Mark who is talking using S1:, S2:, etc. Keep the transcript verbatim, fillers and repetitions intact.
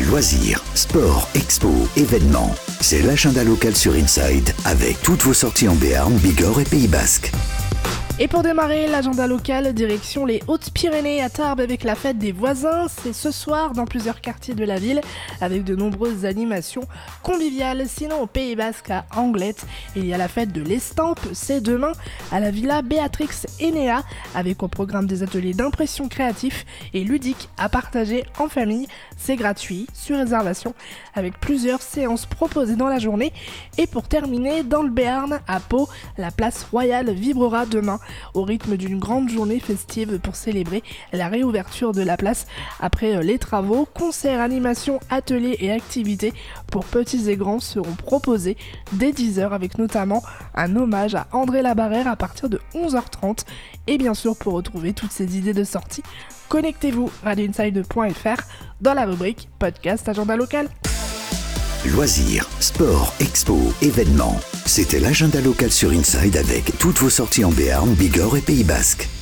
S1: Loisirs, sport, expo, événements. C'est l'agenda local sur Inside avec toutes vos sorties en Béarn, Bigorre et Pays Basque.
S2: Et pour démarrer l'agenda local, direction les Hautes-Pyrénées à Tarbes avec la fête des voisins. C'est ce soir dans plusieurs quartiers de la ville avec de nombreuses animations conviviales. Sinon au Pays Basque à Anglette, il y a la fête de l'estampe. C'est demain à la Villa Béatrix Enea avec au programme des ateliers d'impression créatifs et ludiques à partager en famille. C'est gratuit, sur réservation, avec plusieurs séances proposées dans la journée. Et pour terminer, dans le Béarn, à Pau, la place Royale vibrera demain au rythme d'une grande journée festive pour célébrer la réouverture de la place après les travaux. Concerts, animations, ateliers et activités pour petits et grands seront proposés dès dix heures avec notamment un hommage à André Labarrère à partir de onze heures trente. Et bien sûr, pour retrouver toutes ces idées de sortie, connectez-vous radio inside point f r dans la rubrique podcast agenda local.
S1: Loisirs, sport, expo, événements. C'était l'agenda local sur Inside avec toutes vos sorties en Béarn, Bigorre et Pays Basque.